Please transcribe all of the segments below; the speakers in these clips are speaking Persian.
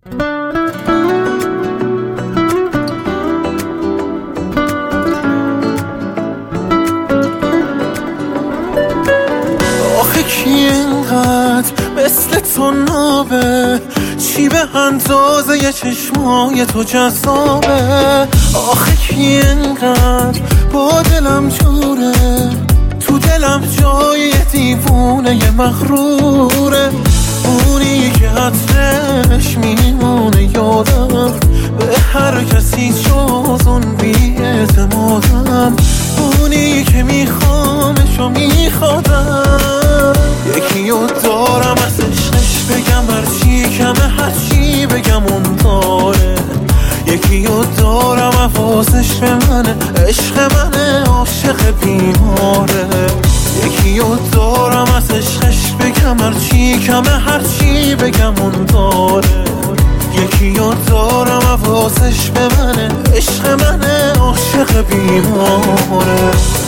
آخه کی اینقدر مثل تو نابه، چی به اندازه چشمای تو جذابه؟ آخه کی اینقدر با دلم جوره، تو دلم جای دیوونه مغروره، اونی که عطرش میمونه یادم، به هر کسی جز اون بی‌اعتمادم، اونی که میخوامش و میخوادم. یکی رو دارم از عشقش بگم هرچی کمه، هرچی بگم اون داره. یکی رو دارم حواسش به منه، عشق منه، عاشق بیماره. یکی رو دارم از عشقش بگم هرچی کمه، هرچی بگم اون داره. یکی رو دارم حواسش به منه، عشق منه، عاشق بیماره.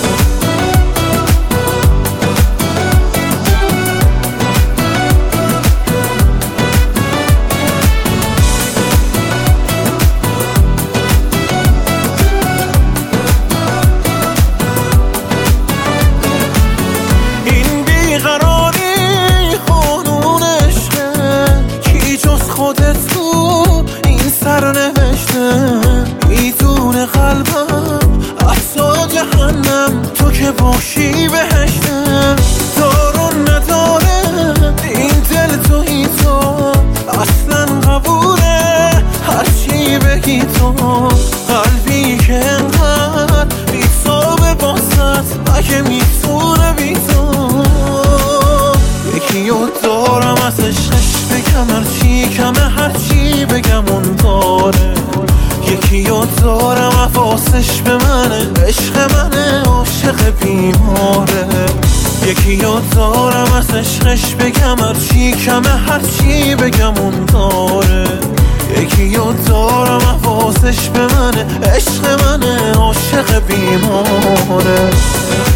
میدونه قلبم احسا جهنم، تو که باشی بهشتم. دارون نداره این دل توی تو، اصلا قبوله هرچی بگی تو. قلبی که انقدر بیتابه باست، اگه میتونه بی تو. یکی رو دارم از عشقش بگم هرچی کمه، هرچی بگم اون داره. یکی رو دارم حواسش به منه، عشق منه، عاشق بیماره. یکی رو دارم از عشقش بگم هرچی کمه، هرچی بگم اون داره. یکی رو دارم حواسش به منه، عشق منه، عاشق بیماره.